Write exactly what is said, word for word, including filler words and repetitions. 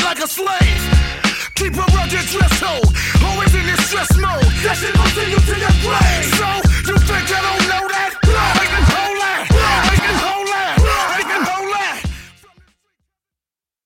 like a slave. Keep a rugged dress code, always in this stress mode. That shit gon' send you to your grave. So